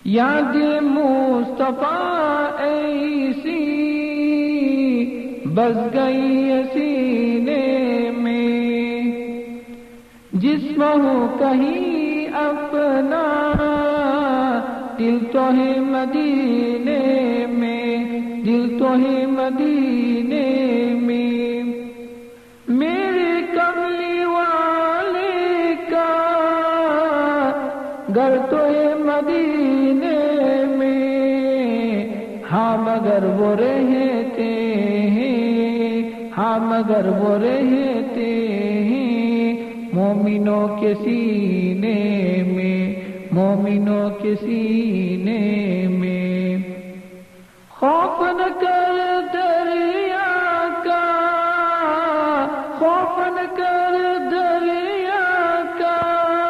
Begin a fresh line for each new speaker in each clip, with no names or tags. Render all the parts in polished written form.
یاد مصطفیٰ ایسی بس گئی ہے سینے میں، جسم ہو کہیں اپنا دل تو ہے مدینے میں، دل تو ہے مدینے میں، میرے کملی والے کا گھر تو ہے مدینے میں، ہاں مگر وہ رہتے ہیں، ہاں مگر وہ رہتے ہیں مومنوں کے سینے میں، مومنوں کے سینے میں۔ خوف نہ کر دریا کا، خوف نہ کر دریا کا،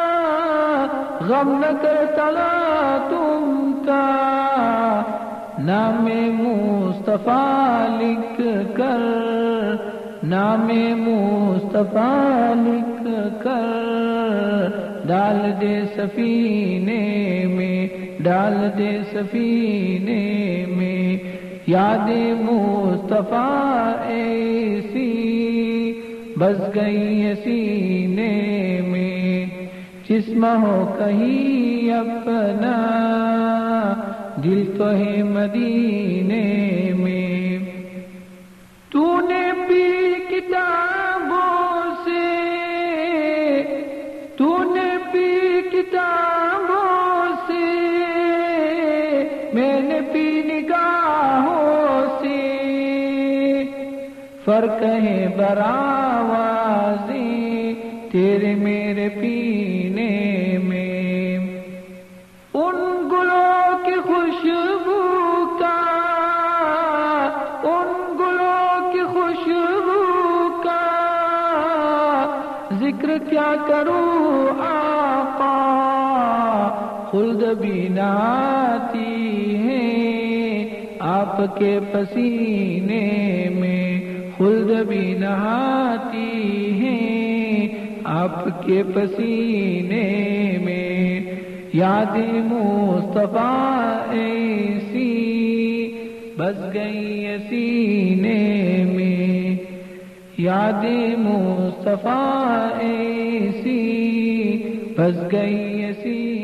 غم نہ کر تلا تم کا، نام مصطفیٰ لکھ کر، نام مصطفیٰ لکھ کر ڈال دے سفینے میں، ڈال دے سفینے میں، یاد مصطفیٰ ایسی بس گئی ہے سینے میں، جسم ہو کہیں اپنا دل تو ہے مدینے میں۔ تو نے پی کتابوں سے، تو نے پی کتابوں سے، میں نے پی نگاہوں سے، فرق ہے برآوازیں تیرے میرے پینے میں، ان گلوں کی خوشبو کا، ان گلوں کی خوشبو کا ذکر کیا کروں آقا، خلد بھی نہ آتی ہے آپ کے پسینے میں، خلد بھی نہ آتی ہے آپ کے پسینے میں، یاد مصطفیٰ ایسی بس گئی ہے سینے میں، یاد مصطفیٰ ایسی بس گئی ہے سینے